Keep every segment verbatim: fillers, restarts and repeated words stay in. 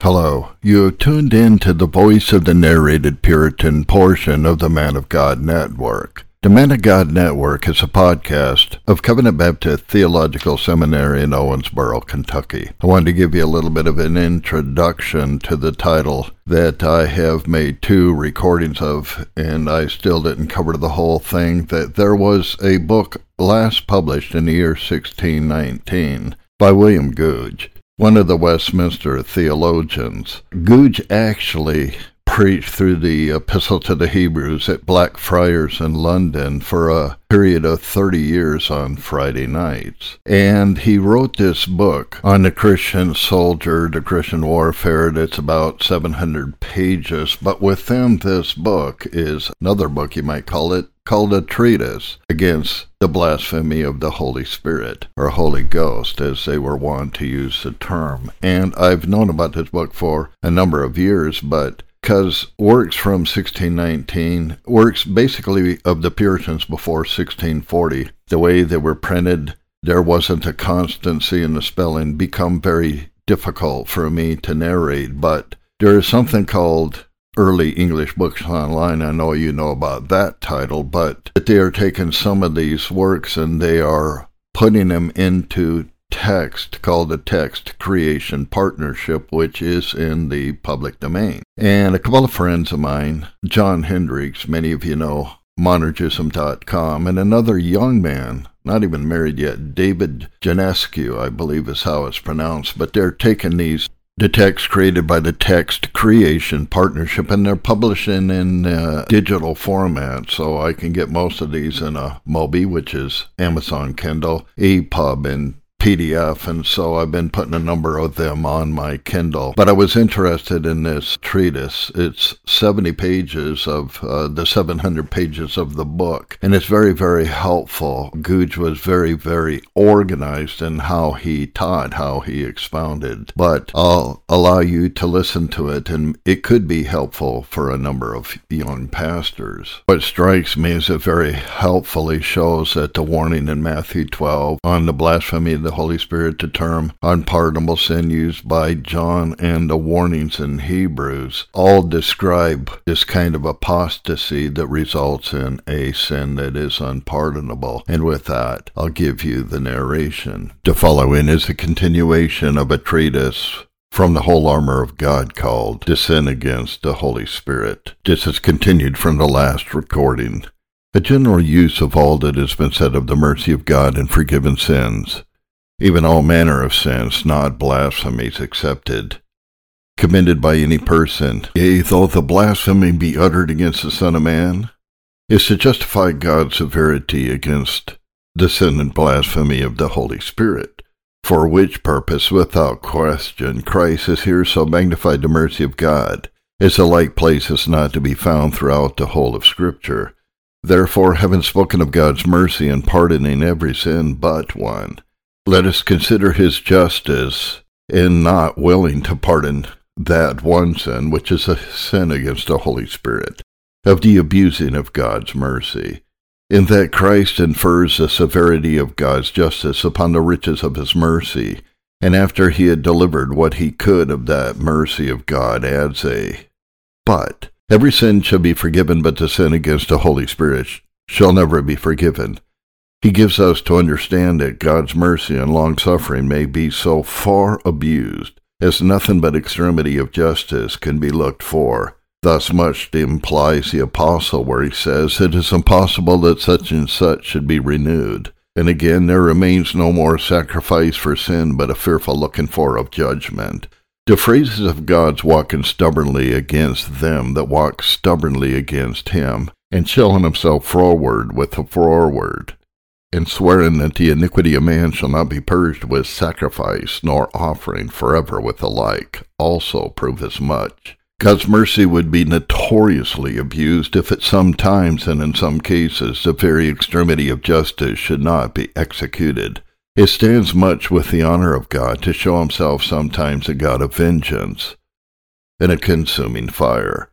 Hello, you have tuned in to the Voice of the Narrated Puritan portion of the Man of God Network. The Man of God Network is a podcast of Covenant Baptist Theological Seminary in Owensboro, Kentucky. I wanted to give you a little bit of an introduction to the title that I have made two recordings of, and I still didn't cover the whole thing, that there was a book last published in the year sixteen nineteen by William Gouge, one of the Westminster theologians. Gouge actually preached through the Epistle to the Hebrews at Blackfriars in London for a period of thirty years on Friday nights. And he wrote this book on the Christian soldier, the Christian warfare. That's about seven hundred pages. But within this book is another book, you might call it, called a treatise against the blasphemy of the Holy Spirit, or Holy Ghost, as they were wont to use the term. And I've known about this book for a number of years, but because works from sixteen nineteen, works basically of the Puritans before sixteen forty, the way they were printed, there wasn't a constancy in the spelling, become very difficult for me to narrate. But there is something called Early English Books Online. I know you know about that title, but they are taking some of these works and they are putting them into text called the Text Creation Partnership, which is in the public domain. And a couple of friends of mine, John Hendricks, many of you know, monergism dot com, and another young man, not even married yet, David Janescu, I believe is how it's pronounced, but they're taking these the text created by the Text Creation Partnership, and they're publishing in uh, digital format, so I can get most of these in a Mobi, which is Amazon Kindle, E P U B, and P D F, and so I've been putting a number of them on my Kindle. But I was interested in this treatise. It's seventy pages of uh, the seven hundred pages of the book, and it's very, very helpful. Gouge was very, very organized in how he taught, how he expounded. But I'll allow you to listen to it, and it could be helpful for a number of young pastors. What strikes me is it very helpfully shows that the warning in Matthew twelve on the blasphemy of the Holy Spirit, the term unpardonable sin used by John, and the warnings in Hebrews all describe this kind of apostasy that results in a sin that is unpardonable. And with that, I'll give you the narration. The following is a continuation of a treatise from the whole armor of God called The Sin Against the Holy Spirit. This is continued from the last recording. A general use of all that has been said of the mercy of God and forgiven sins, even all manner of sins, not blasphemies excepted, committed by any person, yea, though the blasphemy be uttered against the Son of Man, is to justify God's severity against the sin and blasphemy of the Holy Spirit, for which purpose, without question, Christ is here so magnified the mercy of God, as the like place is not to be found throughout the whole of Scripture. Therefore, having spoken of God's mercy in pardoning every sin but one, let us consider his justice in not willing to pardon that one sin, which is a sin against the Holy Spirit, of the abusing of God's mercy, in that Christ infers the severity of God's justice upon the riches of his mercy, and after he had delivered what he could of that mercy of God, adds a, but every sin shall be forgiven, but the sin against the Holy Spirit shall never be forgiven. He gives us to understand that God's mercy and long-suffering may be so far abused as nothing but extremity of justice can be looked for. Thus much implies the apostle where he says, it is impossible that such and such should be renewed. And again, there remains no more sacrifice for sin, but a fearful looking for of judgment. The phrases of God's walking stubbornly against them that walk stubbornly against him, and showing himself forward with the forward, and swearing that the iniquity of man shall not be purged with sacrifice, nor offering forever with the like, also prove as much. God's mercy would be notoriously abused if at some times and in some cases the very extremity of justice should not be executed. It stands much with the honor of God to show himself sometimes a God of vengeance and a consuming fire.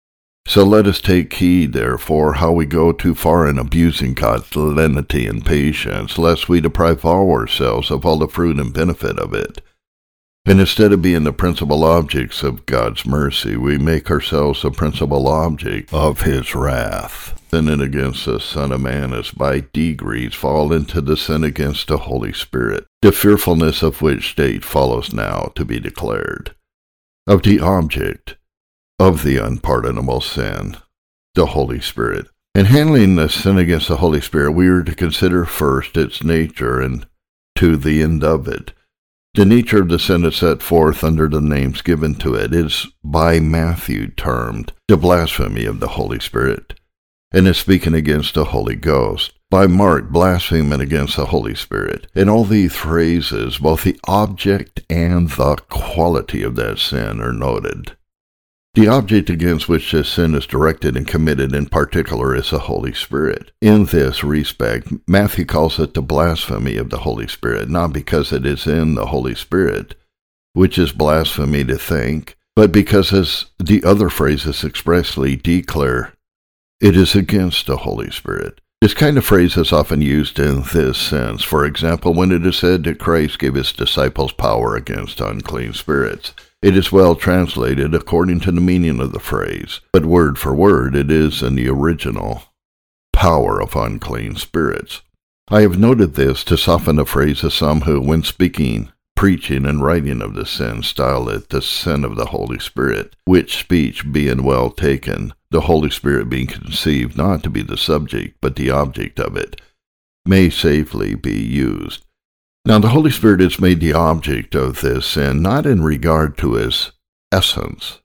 So let us take heed, therefore, how we go too far in abusing God's lenity and patience, lest we deprive ourselves of all the fruit and benefit of it. And instead of being the principal objects of God's mercy, we make ourselves the principal object of his wrath. Sinning against the Son of Man is by degrees fall into the sin against the Holy Spirit, the fearfulness of which state follows now to be declared. Of the object of the unpardonable sin, the Holy Spirit. In handling the sin against the Holy Spirit, we are to consider first its nature and to the end of it. The nature of the sin is set forth under the names given to it. It is by Matthew termed the blasphemy of the Holy Spirit, and is speaking against the Holy Ghost. By Mark, blaspheming against the Holy Spirit. In all these phrases, both the object and the quality of that sin are noted. The object against which this sin is directed and committed in particular is the Holy Spirit. In this respect, Matthew calls it the blasphemy of the Holy Spirit, not because it is in the Holy Spirit, which is blasphemy to think, but because, as the other phrases expressly declare, it is against the Holy Spirit. This kind of phrase is often used in this sense. For example, when it is said that Christ gave his disciples power against unclean spirits, it is well translated according to the meaning of the phrase, but word for word it is in the original, power of unclean spirits. I have noted this to soften the phrase of some who, when speaking, preaching, and writing of the sin, style it the sin of the Holy Spirit, which speech being well taken, the Holy Spirit being conceived not to be the subject, but the object of it, may safely be used. Now the Holy Spirit is made the object of this sin, not in regard to his essence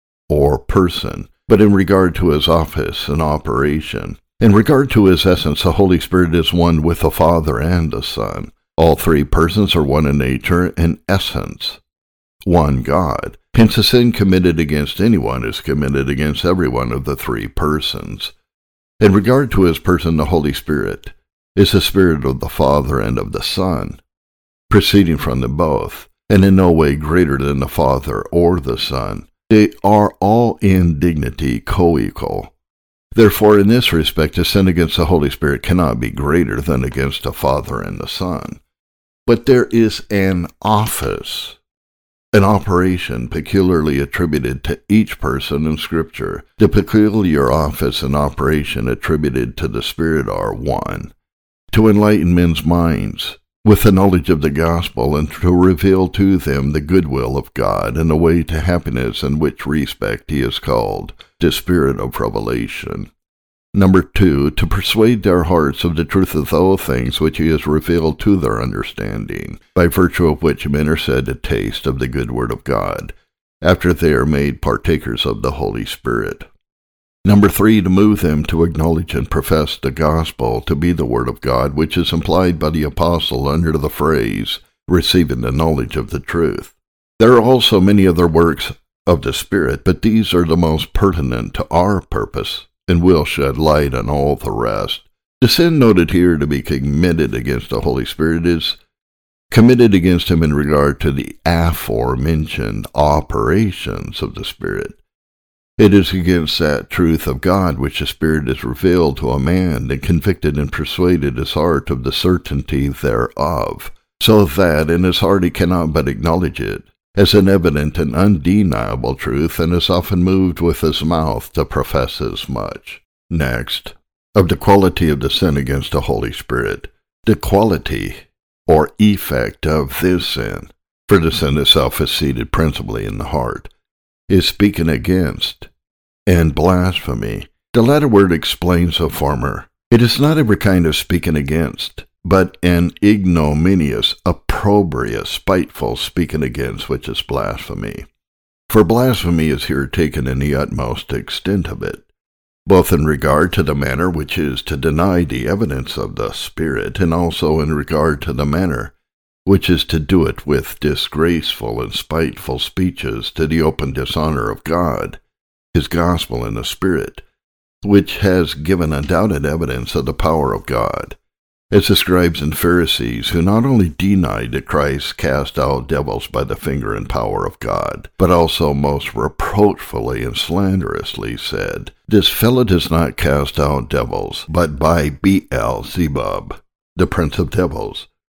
or person, but in regard to his office and operation. In regard to his essence, the Holy Spirit is one with the Father and the Son. All three persons are one in nature and essence, one God. Hence a sin committed against anyone is committed against every one of the three persons. In regard to his person, the Holy Spirit is the Spirit of the Father and of the Son, proceeding from them both, and in no way greater than the Father or the Son. They are all in dignity co-equal. Therefore, in this respect, a sin against the Holy Spirit cannot be greater than against the Father and the Son. But there is an office, an operation peculiarly attributed to each person in Scripture. The peculiar office and operation attributed to the Spirit are one, to enlighten men's minds with the knowledge of the gospel, and to reveal to them the goodwill of God and the way to happiness, in which respect he is called the Spirit of revelation. Number two, to persuade their hearts of the truth of those things which he has revealed to their understanding, by virtue of which men are said to taste of the good word of God, after they are made partakers of the Holy Spirit. Number three, to move them to acknowledge and profess the gospel to be the word of God, which is implied by the apostle under the phrase, receiving the knowledge of the truth. There are also many other works of the Spirit, but these are the most pertinent to our purpose, and will shed light on all the rest. The sin noted here to be committed against the Holy Spirit is committed against him in regard to the aforementioned operations of the Spirit. It is against that truth of God which the Spirit is revealed to a man, and convicted and persuaded his heart of the certainty thereof, so that in his heart he cannot but acknowledge it as an evident and undeniable truth, and is often moved with his mouth to profess as much. Next, of the quality of the sin against the Holy Spirit. The quality or effect of this sin, for the sin itself is seated principally in the heart, is speaking against and blasphemy. The latter word explains the former. It is not every kind of speaking against, but an ignominious, opprobrious, spiteful speaking against, which is blasphemy. For blasphemy is here taken in the utmost extent of it, both in regard to the manner which is to deny the evidence of the Spirit, and also in regard to the manner which is to do it with disgraceful and spiteful speeches to the open dishonor of God, his gospel, and the Spirit, which has given undoubted evidence of the power of God, as the scribes and Pharisees, who not only denied that Christ cast out devils by the finger and power of God, but also most reproachfully and slanderously said, "This fellow does not cast out devils, but by Beelzebub, the prince of devils."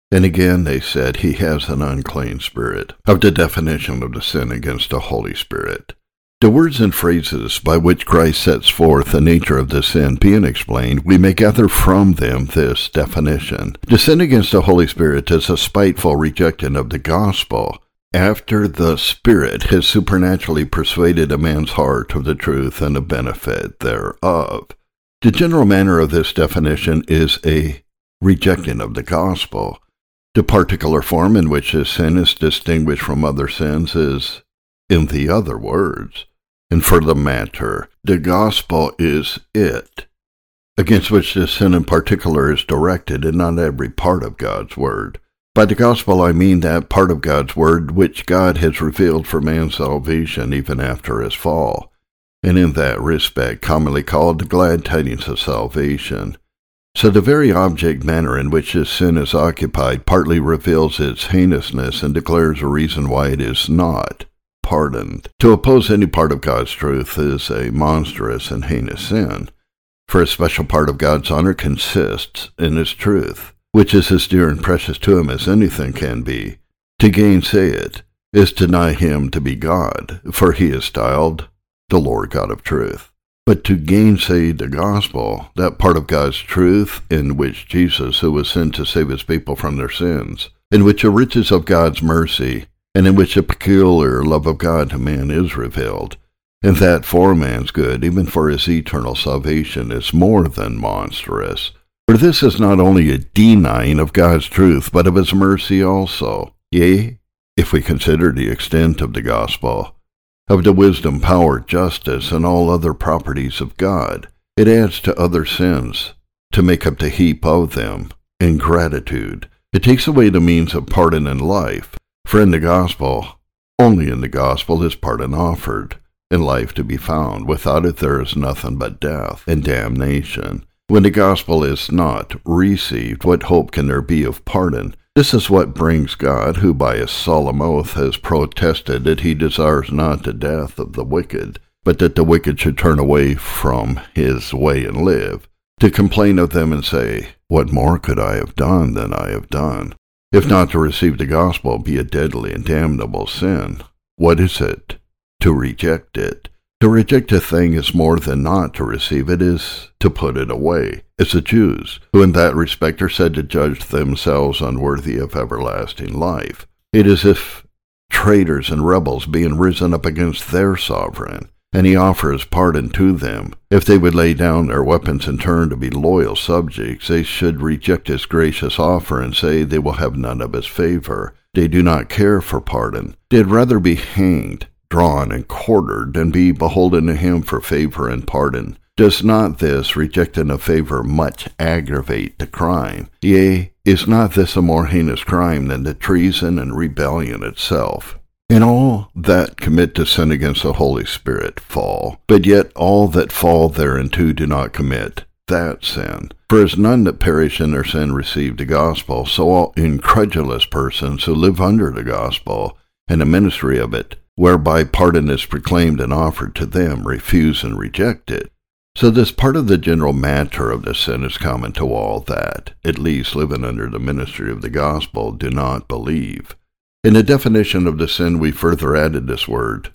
And again they said, he has an unclean spirit, of the definition of the sin against the Holy Spirit. The words and phrases by which Christ sets forth the nature of the sin being explained, we may gather from them this definition. The sin against the Holy Spirit is a spiteful rejection of the gospel, after the Spirit has supernaturally persuaded a man's heart of the truth and the benefit thereof. The general manner of this definition is a rejecting of the gospel. The particular form in which this sin is distinguished from other sins is in the other words. And for the matter, the gospel is it, against which this sin in particular is directed, and not every part of God's word. By the gospel I mean that part of God's word which God has revealed for man's salvation even after his fall, and in that respect commonly called the glad tidings of salvation. So the very object manner in which this sin is occupied partly reveals its heinousness and declares a reason why it is not pardoned. To oppose any part of God's truth is a monstrous and heinous sin, for a special part of God's honor consists in his truth, which is as dear and precious to him as anything can be. To gainsay it is to deny him to be God, for he is styled the Lord God of truth. But to gainsay the gospel, that part of God's truth in which Jesus, who was sent to save his people from their sins, in which the riches of God's mercy, and in which the peculiar love of God to man is revealed, and that for man's good, even for his eternal salvation, is more than monstrous. For this is not only a denying of God's truth, but of his mercy also. Yea, if we consider the extent of the gospel, of the wisdom, power, justice, and all other properties of God, it adds to other sins to make up the heap of them, ingratitude. It takes away the means of pardon in life, for in the gospel, only in the gospel is pardon offered, and life to be found. Without it there is nothing but death and damnation. When the gospel is not received, what hope can there be of pardon? This is what brings God, who by a solemn oath has protested that he desires not the death of the wicked, but that the wicked should turn away from his way and live, to complain of them and say, what more could I have done than I have done? If not to receive the gospel be a deadly and damnable sin, what is it? To reject it. To reject a thing is more than not to receive it, is to put it away, as the Jews, who in that respect are said to judge themselves unworthy of everlasting life. It is as if traitors and rebels being risen up against their sovereign, and he offers pardon to them. If they would lay down their weapons and turn to be loyal subjects, they should reject his gracious offer and say they will have none of his favor. They do not care for pardon. They'd rather be hanged, drawn, and quartered than be beholden to him for favor and pardon. Does not this rejecting of favor much aggravate the crime? Yea, is not this a more heinous crime than the treason and rebellion itself? And all that commit to sin against the Holy Spirit fall, but yet all that fall thereunto do not commit that sin. For as none that perish in their sin receive the gospel, so all incredulous persons who live under the gospel and the ministry of it, whereby pardon is proclaimed and offered to them, refuse and reject it. So this part of the general matter of the sin is common to all that, at least living under the ministry of the gospel, do not believe. In the definition of the sin we further added this word,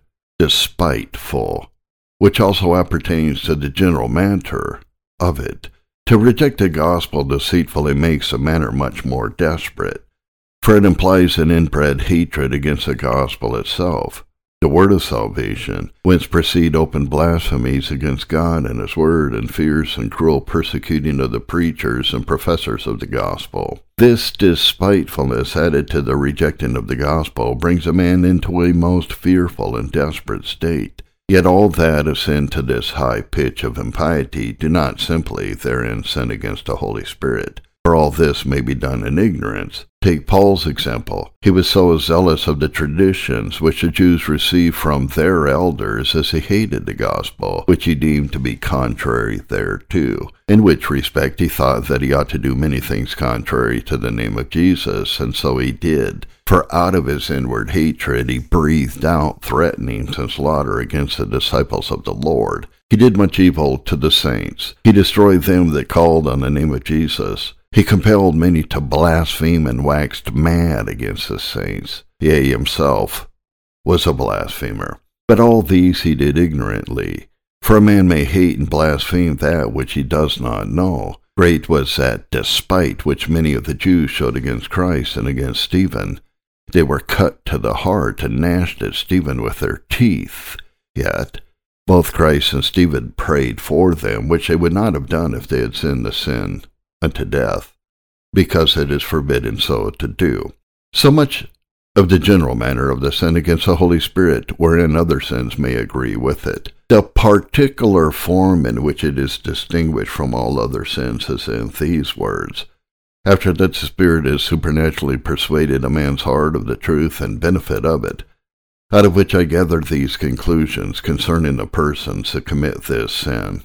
despiteful, which also appertains to the general matter of it. To reject the gospel deceitfully makes a matter much more desperate, for it implies an inbred hatred against the gospel itself, the word of salvation, whence proceed open blasphemies against God and his word, and fierce and cruel persecuting of the preachers and professors of the gospel. This despitefulness, added to the rejecting of the gospel, brings a man into a most fearful and desperate state. Yet all that ascend to this high pitch of impiety do not simply therein sin against the Holy Spirit, for all this may be done in ignorance. Take Paul's example. He was so zealous of the traditions which the Jews received from their elders as he hated the gospel, which he deemed to be contrary thereto, in which respect he thought that he ought to do many things contrary to the name of Jesus, and so he did. For out of his inward hatred he breathed out threatenings and slaughter against the disciples of the Lord. He did much evil to the saints. He destroyed them that called on the name of Jesus. He compelled many to blaspheme and waxed mad against the saints. Yea, himself was a blasphemer. But all these he did ignorantly. For a man may hate and blaspheme that which he does not know. Great was that despite which many of the Jews showed against Christ and against Stephen. They were cut to the heart and gnashed at Stephen with their teeth. Yet both Christ and Stephen prayed for them, which they would not have done if they had sinned the sin unto death, because it is forbidden so to do. So much of the general manner of the sin against the Holy Spirit, wherein other sins may agree with it. The particular form in which it is distinguished from all other sins is in these words: after that the Spirit is supernaturally persuaded a man's heart of the truth and benefit of it, out of which I gather these conclusions concerning the persons that commit this sin.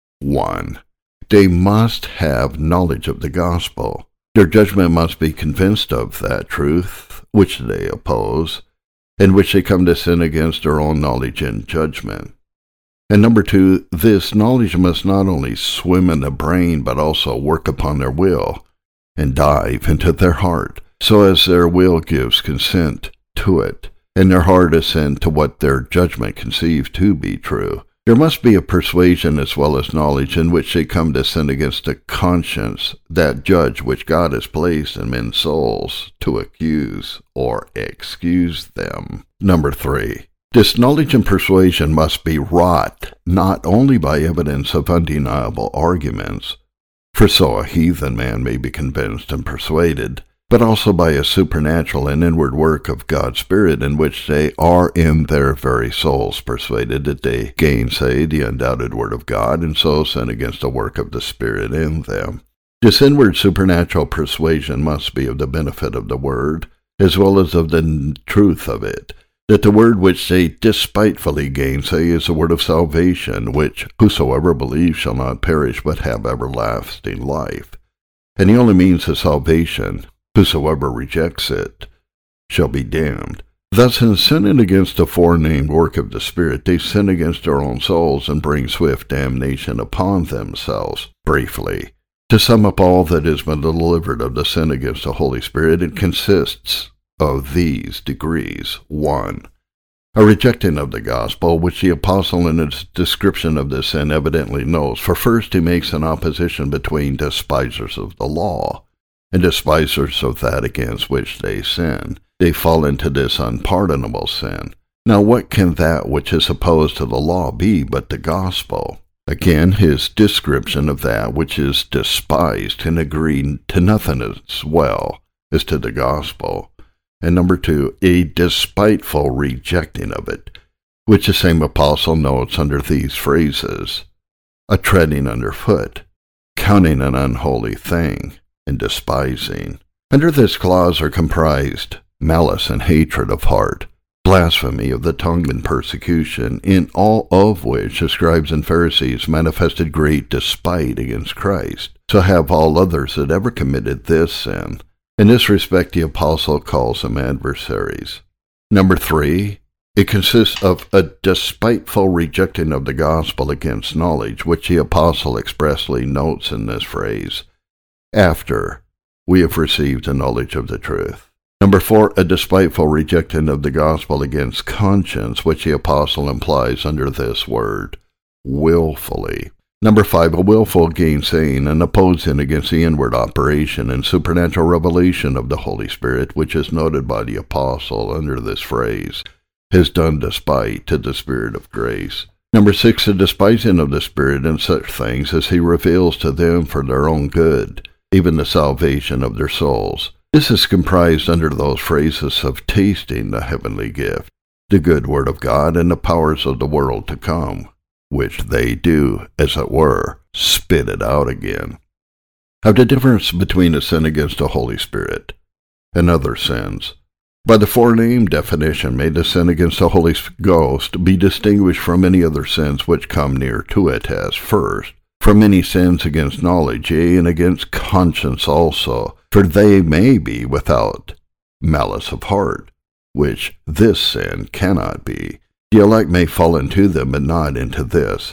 One, they must have knowledge of the gospel. Their judgment must be convinced of that truth which they oppose, and which they come to sin against their own knowledge and judgment. And number two, this knowledge must not only swim in the brain, but also work upon their will, and dive into their heart, so as their will gives consent to it, and their heart assent to what their judgment conceives to be true. There must be a persuasion as well as knowledge in which they come to sin against the conscience, that judge which God has placed in men's souls to accuse or excuse them. Number three, this knowledge and persuasion must be wrought not only by evidence of undeniable arguments, for so a heathen man may be convinced and persuaded, but also by a supernatural and inward work of God's Spirit, in which they are in their very souls persuaded that they gainsay the undoubted word of God, and so sin against the work of the Spirit in them. This inward supernatural persuasion must be of the benefit of the word, as well as of the truth of it, that the word which they despitefully gainsay is the word of salvation, which whosoever believes shall not perish, but have everlasting life. And he only means the salvation. Whosoever rejects it shall be damned. Thus, in sinning against the forenamed work of the Spirit, they sin against their own souls and bring swift damnation upon themselves. Briefly, to sum up all that has been delivered of the sin against the Holy Spirit, it consists of these degrees. One, a rejecting of the gospel, which the apostle in his description of this sin evidently knows. For first he makes an opposition between despisers of the law and despisers of that against which they sin. They fall into this unpardonable sin. Now what can that which is opposed to the law be but the gospel? Again, his description of that which is despised can agree to nothing as well as to the gospel. And number two, a despiteful rejecting of it, which the same apostle notes under these phrases: a treading underfoot, counting an unholy thing, and despising. Under this clause are comprised malice and hatred of heart, blasphemy of the tongue and persecution, in all of which the scribes and Pharisees manifested great despite against Christ. So have all others that ever committed this sin. In this respect the apostle calls them adversaries. Number three, it consists of a despiteful rejecting of the gospel against knowledge, which the apostle expressly notes in this phrase: after we have received a knowledge of the truth. Number four, a despiteful rejecting of the gospel against conscience, which the apostle implies under this word, willfully. Number five, a willful gainsaying and opposing against the inward operation and supernatural revelation of the Holy Spirit, which is noted by the apostle under this phrase, has done despite to the Spirit of grace. Number six, a despising of the Spirit in such things as he reveals to them for their own good, even the salvation of their souls. This is comprised under those phrases of tasting the heavenly gift, the good word of God, and the powers of the world to come, which they do, as it were, spit it out again. Of the difference between a sin against the Holy Spirit and other sins. By the forenamed definition may the sin against the Holy Ghost be distinguished from any other sins which come near to it, as first, from any sins against knowledge, yea, and against conscience also, for they may be without malice of heart, which this sin cannot be. The elect may fall into them, but not into this.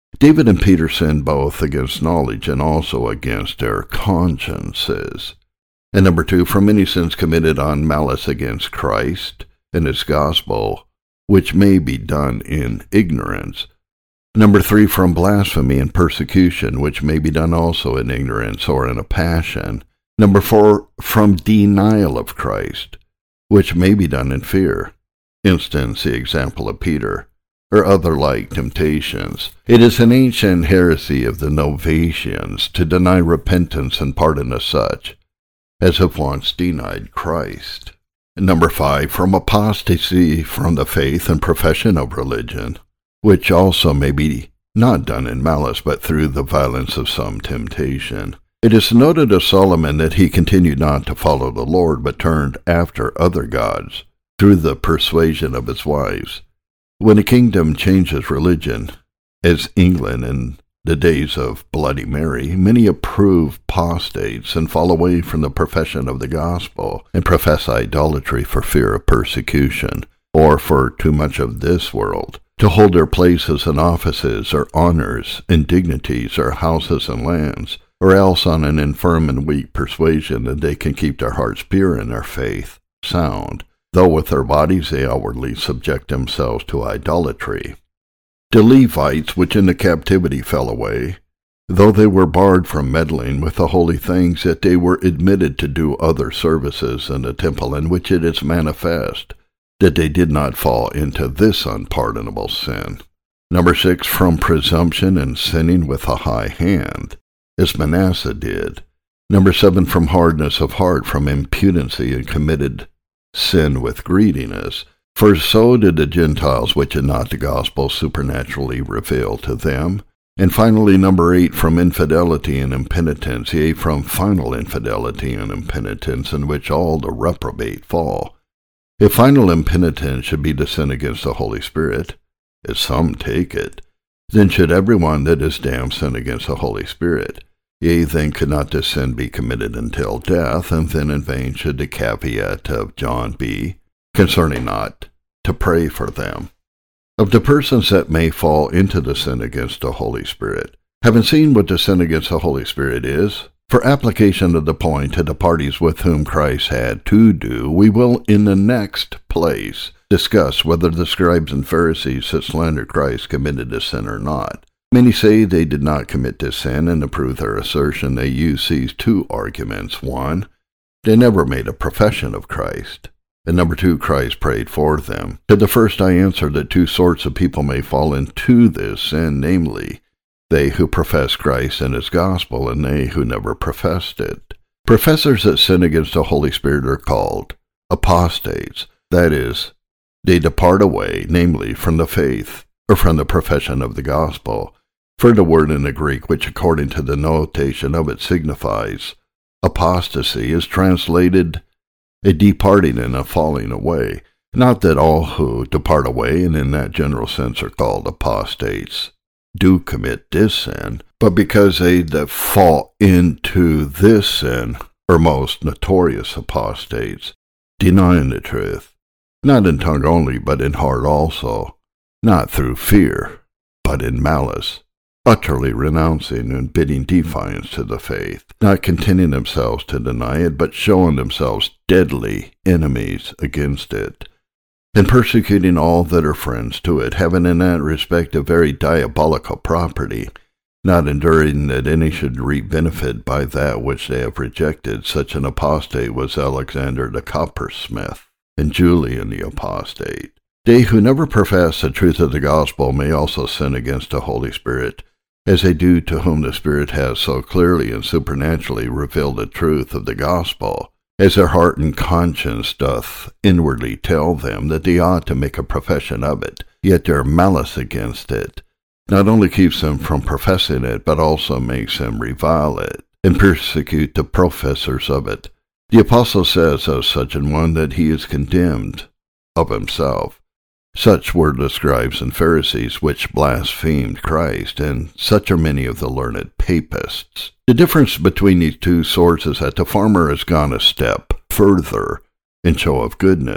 David and Peter sinned both against knowledge and also against their consciences. And number two, from many sins committed on malice against Christ and his gospel, which may be done in ignorance. Number three, from blasphemy and persecution, which may be done also in ignorance or in a passion. Number four, from denial of Christ, which may be done in fear. Instance, the example of Peter, or other like temptations. It is an ancient heresy of the Novatians to deny repentance and pardon as such, as if once denied Christ. Number five, from apostasy from the faith and profession of religion, which also may be not done in malice, but through the violence of some temptation. It is noted of Solomon that he continued not to follow the Lord, but turned after other gods, through the persuasion of his wives. When a kingdom changes religion, as England in the days of Bloody Mary, many approve apostates and fall away from the profession of the gospel and profess idolatry for fear of persecution, or for too much of this world, to hold their places and offices or honors and dignities or houses and lands, or else on an infirm and weak persuasion that they can keep their hearts pure and their faith sound, though with their bodies they outwardly subject themselves to idolatry. The Levites, which in the captivity fell away, though they were barred from meddling with the holy things, yet they were admitted to do other services in the temple, in which it is manifest that they did not fall into this unpardonable sin. Number six, from presumption and sinning with a high hand, as Manasseh did. Number seven, from hardness of heart, from impudency and committed sin with greediness. For so did the Gentiles, which had not the gospel supernaturally revealed to them. And finally, number eight, from infidelity and impenitence, yea, from final infidelity and impenitence, in which all the reprobate fall. If final impenitence should be to sin against the Holy Spirit, as some take it, then should every one that is damned sin against the Holy Spirit. Yea, then could not this sin be committed until death, and then in vain should the caveat of John be, concerning not to pray for them. Of the persons that may fall into the sin against the Holy Spirit, having seen what the sin against the Holy Spirit is, for application of the point to the parties with whom Christ had to do, we will in the next place discuss whether the scribes and Pharisees that slandered Christ committed this sin or not. Many say they did not commit this sin, and to prove their assertion they use these two arguments. One, they never made a profession of Christ. And number two, Christ prayed for them. To the first I answer that two sorts of people may fall into this sin, namely, they who profess Christ and his gospel, and they who never professed it. Professors that sin against the Holy Spirit are called apostates. That is, they depart away, namely, from the faith, or from the profession of the gospel. For the word in the Greek, which according to the notation of it signifies apostasy, is translated a departing and a falling away. Not that all who depart away, and in that general sense are called apostates, do commit this sin, but because they that fall into this sin are most notorious apostates, denying the truth, not in tongue only, but in heart also, not through fear, but in malice, utterly renouncing and bidding defiance to the faith, not contenting themselves to deny it, but showing themselves deadly enemies against it, and persecuting all that are friends to it, having in that respect a very diabolical property, not enduring that any should reap benefit by that which they have rejected. Such an apostate was Alexander the coppersmith, and Julian the apostate. They who never profess the truth of the gospel may also sin against the Holy Spirit, as they do to whom the Spirit has so clearly and supernaturally revealed the truth of the gospel, as their heart and conscience doth inwardly tell them that they ought to make a profession of it, yet their malice against it not only keeps them from professing it, but also makes them revile it, and persecute the professors of it. The apostle says of such an one that he is condemned of himself. Such were the scribes and Pharisees which blasphemed Christ, and such are many of the learned papists. The difference between these two sorts is that the former has gone a step further in show of goodness,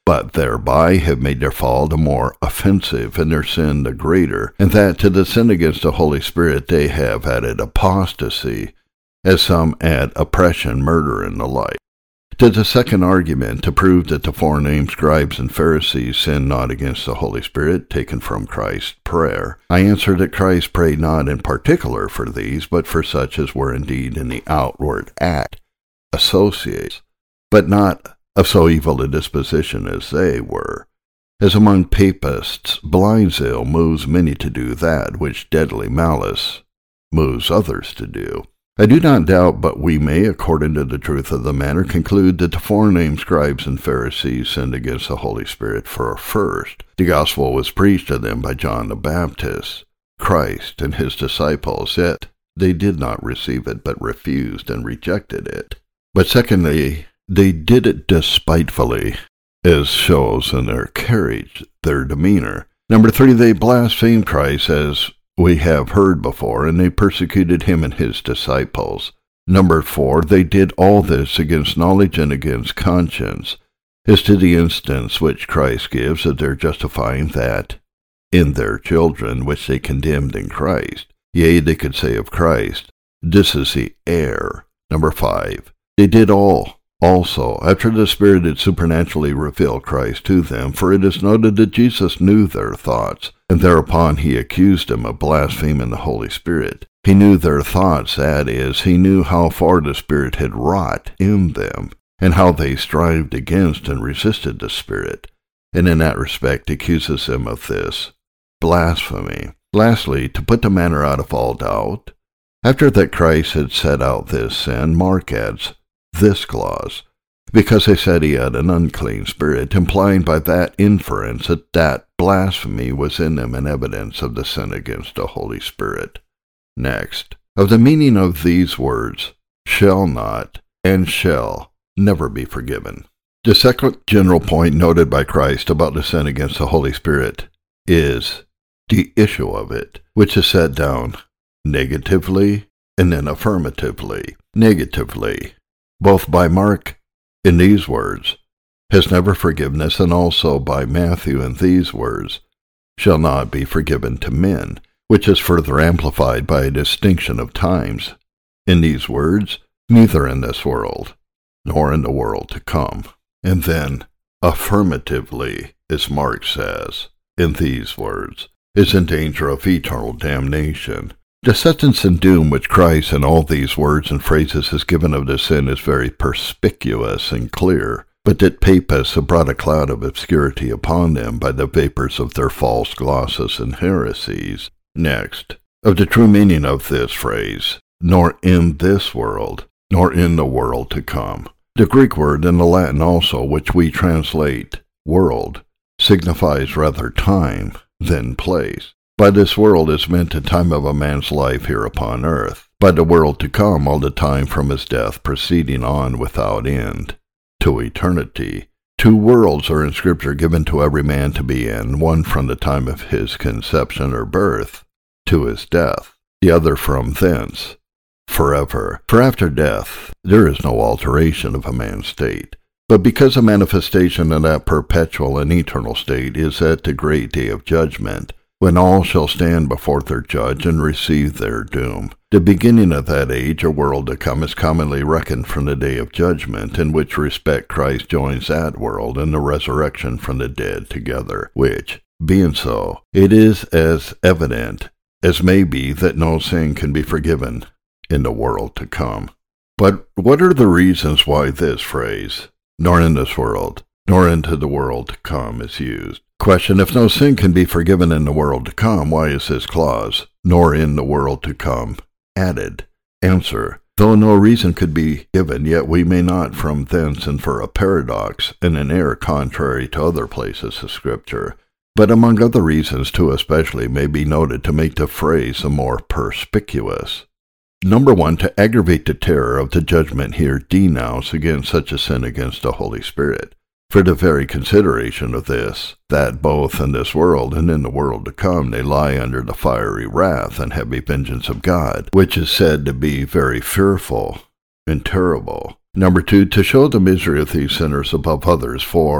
but thereby have made their fall the more offensive and their sin the greater, and that to the sin against the Holy Spirit they have added apostasy, as some add oppression, murder, and the like. To the second argument, to prove that the forenamed scribes and Pharisees sinned not against the Holy Spirit, taken from Christ's prayer, I answer that Christ prayed not in particular for these, but for such as were indeed in the outward act associates, but not of so evil a disposition as they were. As among papists, blind zeal moves many to do that which deadly malice moves others to do. I do not doubt but we may, according to the truth of the matter, conclude that the forenamed scribes and Pharisees sinned against the Holy Spirit, for first, the gospel was preached to them by John the Baptist, Christ and his disciples, yet they did not receive it, but refused and rejected it. But secondly, they did it despitefully, as shows in their carriage, their demeanor. Number three, they blasphemed Christ, as we have heard before, and they persecuted him and his disciples. Number four, they did all this against knowledge and against conscience, as to the instance which Christ gives of their justifying that in their children which they condemned in Christ. Yea, they could say of Christ, this is the heir. Number five, they did all also after the Spirit had supernaturally revealed Christ to them, for it is noted that Jesus knew their thoughts, and thereupon he accused them of blaspheming the Holy Spirit. He knew their thoughts, that is, he knew how far the Spirit had wrought in them, and how they strived against and resisted the Spirit, and in that respect accuses them of this blasphemy. Lastly, to put the matter out of all doubt, after that Christ had set out this sin, Mark adds this clause, because they said he had an unclean spirit, implying by that inference that that blasphemy was in them an evidence of the sin against the Holy Spirit. Next, of the meaning of these words, shall not and shall never be forgiven. The second general point noted by Christ about the sin against the Holy Spirit is the issue of it, which is set down negatively and then affirmatively. Negatively, both by Mark in these words, has never forgiveness, and also by Matthew in these words, shall not be forgiven to men, which is further amplified by a distinction of times. In these words, neither in this world, nor in the world to come. And then, affirmatively, as Mark says, in these words, is in danger of eternal damnation. The sentence and doom which Christ in all these words and phrases has given of the sin is very perspicuous and clear, but that papists have brought a cloud of obscurity upon them by the vapors of their false glosses and heresies. Next, of the true meaning of this phrase, nor in this world, nor in the world to come. The Greek word and the Latin also, which we translate world, signifies rather time than place. By this world is meant the time of a man's life here upon earth. By the world to come, all the time from his death proceeding on without end, to eternity. Two worlds are in Scripture given to every man to be in, one from the time of his conception or birth to his death, the other from thence, forever. For after death there is no alteration of a man's state. But because a manifestation of that perpetual and eternal state is at the great day of judgment, when all shall stand before their judge and receive their doom. The beginning of that age or world to come is commonly reckoned from the day of judgment, in which respect Christ joins that world and the resurrection from the dead together, which, being so, it is as evident as may be that no sin can be forgiven in the world to come. But what are the reasons why this phrase, nor in this world, nor into the world to come, is used? Question: if no sin can be forgiven in the world to come, why is this clause, nor in the world to come, added? Answer: though no reason could be given, yet we may not from thence infer a paradox and an error contrary to other places of Scripture. But among other reasons, too, especially may be noted to make the phrase the more perspicuous. Number one, to aggravate the terror of the judgment here denounced against such a sin against the Holy Spirit. For the very consideration of this, that both in this world and in the world to come they lie under the fiery wrath and heavy vengeance of God, which is said to be very fearful and terrible. Number two, to show the misery of these sinners above others, for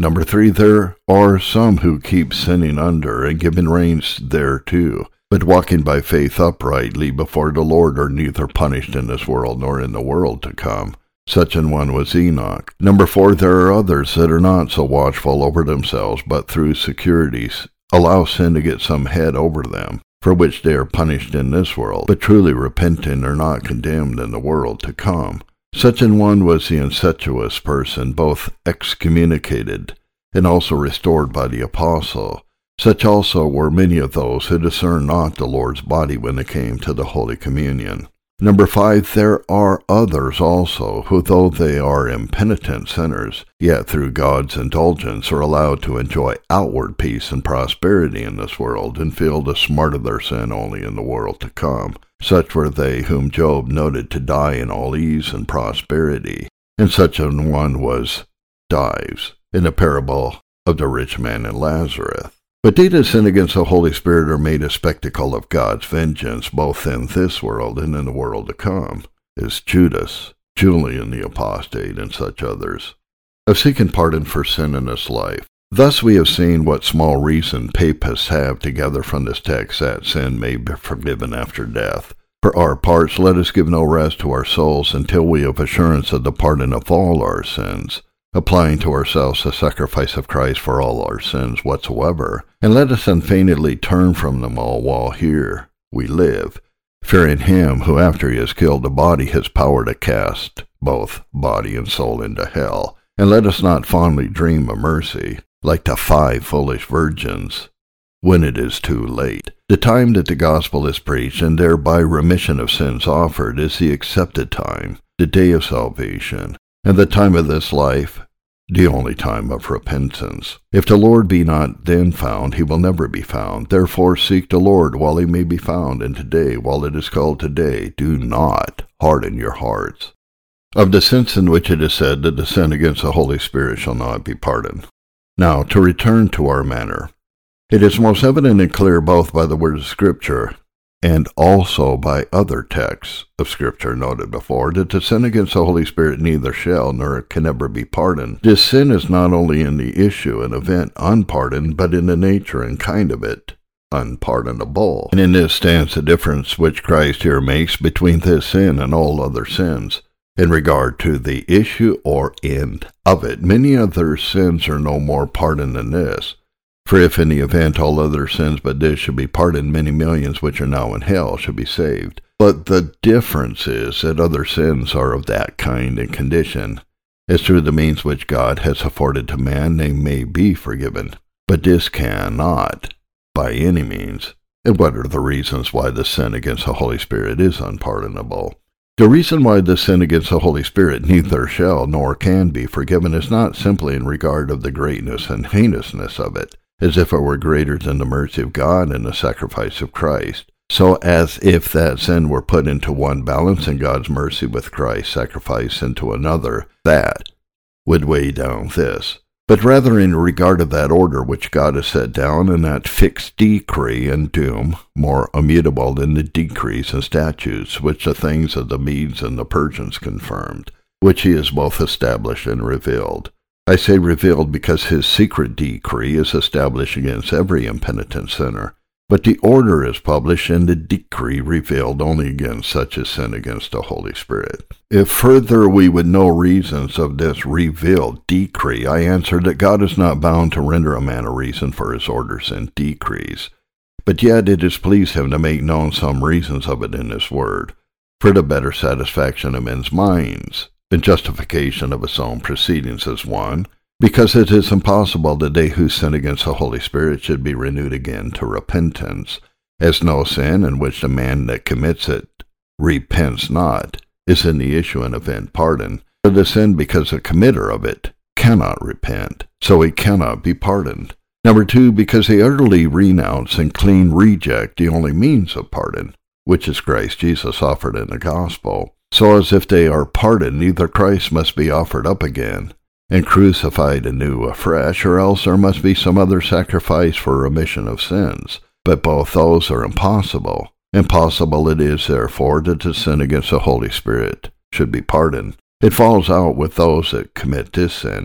Number three, there are some who keep sinning under and giving reins thereto, but walking by faith uprightly before the Lord are neither punished in this world nor in the world to come. Such an one was Enoch. Number four, there are others that are not so watchful over themselves, but through securities allow sin to get some head over them, for which they are punished in this world, but truly repenting are not condemned in the world to come. Such an one was the incestuous person, both excommunicated and also restored by the apostle. Such also were many of those who discerned not the Lord's body when it came to the Holy Communion. Number five, there are others also, who though they are impenitent sinners, yet through God's indulgence are allowed to enjoy outward peace and prosperity in this world, and feel the smart of their sin only in the world to come. Such were they whom Job noted to die in all ease and prosperity, and such an one was Dives, in the parable of the rich man and Lazarus. But they that sin against the Holy Spirit are made a spectacle of God's vengeance, both in this world and in the world to come, as Judas, Julian the apostate, and such others, of seeking pardon for sin in this life. Thus we have seen what small reason papists have to gather from this text that sin may be forgiven after death. For our parts, let us give no rest to our souls until we have assurance of the pardon of all our sins, applying to ourselves the sacrifice of Christ for all our sins whatsoever, and let us unfeignedly turn from them all while here we live, fearing him who after he has killed the body has power to cast both body and soul into hell. And let us not fondly dream of mercy, like the five foolish virgins, when it is too late. The time that the gospel is preached, and thereby remission of sins offered, is the accepted time, the day of salvation, and the time of this life, the only time of repentance. If the Lord be not then found, he will never be found. Therefore seek the Lord while he may be found, and today, while it is called today, do not harden your hearts. Of the sense in which it is said that the sin against the Holy Spirit shall not be pardoned. Now, to return to our matter, it is most evident and clear both by the words of Scripture and also by other texts of Scripture noted before, that the sin against the Holy Spirit neither shall nor can ever be pardoned. This sin is not only in the issue and event unpardoned, but in the nature and kind of it unpardonable. And in this stands the difference which Christ here makes between this sin and all other sins. In regard to the issue or end of it, many other sins are no more pardoned than this. For if in the event all other sins but this should be pardoned, many millions which are now in hell should be saved. But the difference is that other sins are of that kind and condition, as through the means which God has afforded to man they may be forgiven. But this cannot, by any means. And what are the reasons why the sin against the Holy Spirit is unpardonable? The reason why the sin against the Holy Spirit neither shall nor can be forgiven is not simply in regard of the greatness and heinousness of it, as if it were greater than the mercy of God and the sacrifice of Christ, so as if that sin were put into one balance and God's mercy with Christ's sacrifice into another, that would weigh down this. But rather in regard of that order which God has set down, and that fixed decree and doom, more immutable than the decrees and statutes which the things of the Medes and the Persians confirmed, which he has both established and revealed. I say revealed because his secret decree is established against every impenitent sinner, but the order is published and the decree revealed only against such as sin against the Holy Spirit. If further we would know reasons of this revealed decree, I answer that God is not bound to render a man a reason for his orders and decrees, but yet it has pleased him to make known some reasons of it in his word, for the better satisfaction of men's minds, and justification of his own proceedings is one, because it is impossible that they who sin against the Holy Spirit should be renewed again to repentance, as no sin in which the man that commits it repents not is in the issue and event pardoned. For the sin, because the committer of it cannot repent, so he cannot be pardoned. Number two, because they utterly renounce and clean reject the only means of pardon, which is Christ Jesus offered in the gospel. So as if they are pardoned, neither Christ must be offered up again, and crucified anew afresh, or else there must be some other sacrifice for remission of sins. But both those are impossible. Impossible it is, therefore, that the sin against the Holy Spirit should be pardoned. It falls out with those that commit this sin,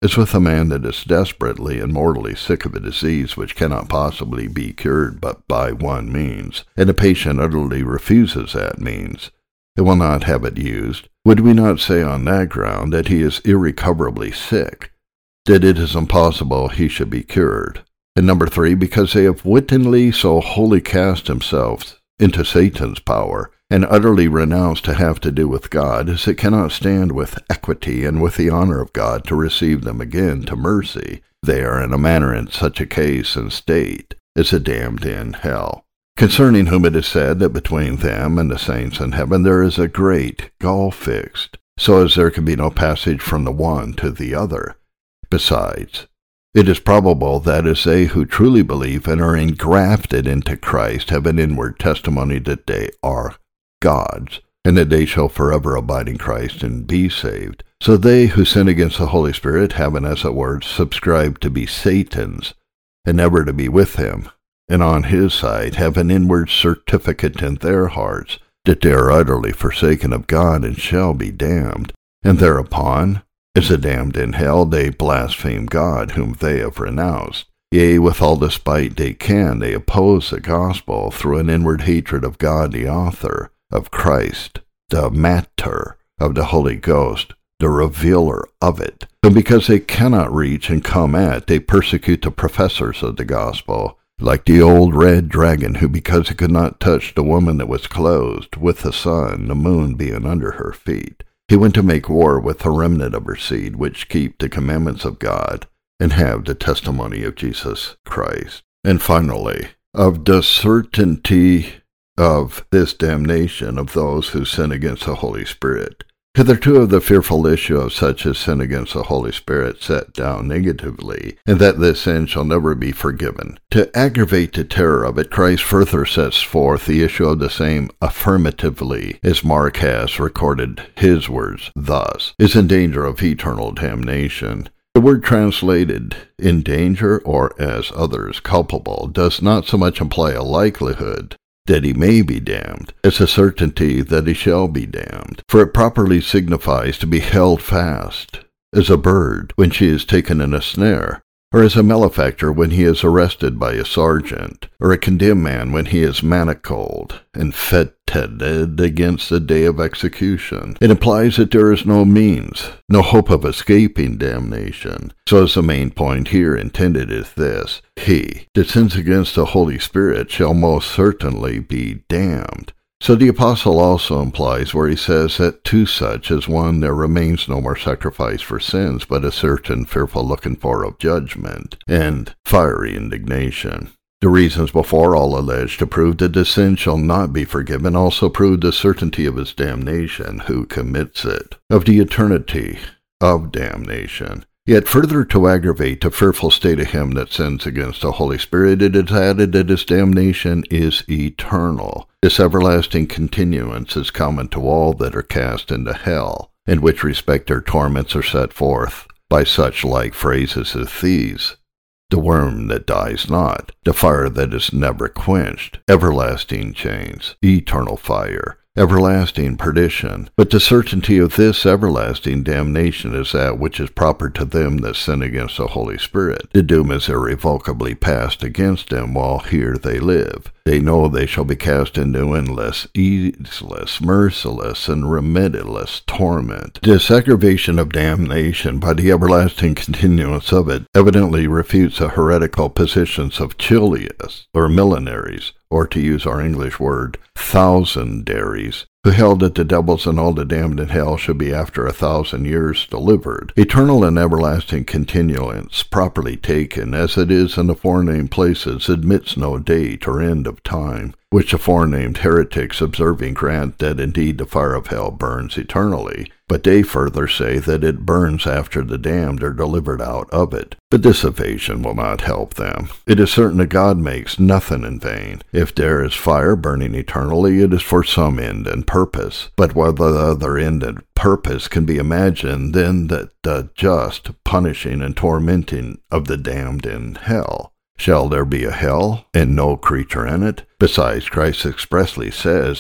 as with a man that is desperately and mortally sick of a disease which cannot possibly be cured but by one means, and the patient utterly refuses that means, and will not have it used, would we not say on that ground that he is irrecoverably sick, that it is impossible he should be cured? And number three, because they have wittingly so wholly cast themselves into Satan's power, and utterly renounced to have to do with God, as it cannot stand with equity and with the honor of God to receive them again to mercy, they are in a manner in such a case and state as the damned in hell, concerning whom it is said that between them and the saints in heaven there is a great gulf fixed, so as there can be no passage from the one to the other. Besides, it is probable that as they who truly believe and are engrafted into Christ have an inward testimony that they are God's, and that they shall forever abide in Christ and be saved, so they who sin against the Holy Spirit, having as it were subscribed to be Satan's, and never to be with him, and on his side have an inward certificate in their hearts that they are utterly forsaken of God and shall be damned, and thereupon, as the damned in hell, they blaspheme God whom they have renounced. Yea, with all the spite they can, they oppose the gospel through an inward hatred of God the author, of Christ, the matter of the Holy Ghost, the revealer of it. And because they cannot reach and come at, they persecute the professors of the gospel, like the old red dragon who, because he could not touch the woman that was clothed with the sun, the moon being under her feet, he went to make war with the remnant of her seed, which keep the commandments of God, and have the testimony of Jesus Christ. And finally, of the certainty of this damnation of those who sin against the Holy Spirit. Hitherto of the fearful issue of such as sin against the Holy Spirit set down negatively, and that this sin shall never be forgiven. To aggravate the terror of it, Christ further sets forth the issue of the same affirmatively, as Mark has recorded his words thus, is in danger of eternal damnation. The word translated in danger, or as others culpable, does not so much imply a likelihood that he may be damned, as a certainty that he shall be damned. For it properly signifies to be held fast, as a bird when she is taken in a snare, or as a malefactor when he is arrested by a sergeant, or a condemned man when he is manacled and feted against the day of execution. It implies that there is no means, no hope of escaping damnation. So as the main point here intended is this: he that sins against the Holy Spirit shall most certainly be damned. So the apostle also implies where he says that to such as one there remains no more sacrifice for sins, but a certain fearful looking for of judgment and fiery indignation. The reasons before all alleged to prove that the sin shall not be forgiven also prove the certainty of his damnation who commits it, of the eternity of damnation. Yet further to aggravate the fearful state of him that sins against the Holy Spirit, it is added that his damnation is eternal. This everlasting continuance is common to all that are cast into hell, in which respect their torments are set forth by such like phrases as these: the worm that dies not, the fire that is never quenched, everlasting chains, eternal fire, everlasting perdition. But the certainty of this everlasting damnation is that which is proper to them that sin against the Holy Spirit. The doom is irrevocably passed against them while here they live. They know they shall be cast into endless, easeless, merciless, and remediless torment. This aggravation of damnation by the everlasting continuance of it evidently refutes the heretical positions of Chilius, or millenaries, or to use our English word, thousandaries, who held that the devils and all the damned in hell should be after a thousand years delivered. Eternal and everlasting continuance, properly taken, as it is in the forenamed places, admits no date or end of time, which the forenamed heretics observing grant that indeed the fire of hell burns eternally, but they further say that it burns after the damned are delivered out of it. But this evasion will not help them. It is certain that God makes nothing in vain. If there is fire burning eternally, it is for some end and purpose. But whether the other end and purpose can be imagined, then that the just punishing and tormenting of the damned in hell. Shall there be a hell, and no creature in it? Besides, Christ expressly says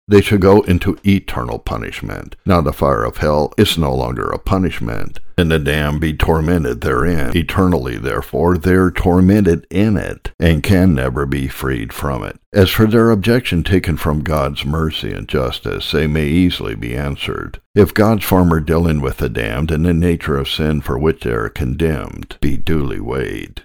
They shall go into eternal punishment. Now the fire of hell is no longer a punishment, and the damned be tormented therein. Eternally, therefore, they are tormented in it, and can never be freed from it. As for their objection taken from God's mercy and justice, they may easily be answered. If God's former dealing with the damned and the nature of sin for which they are condemned be duly weighed,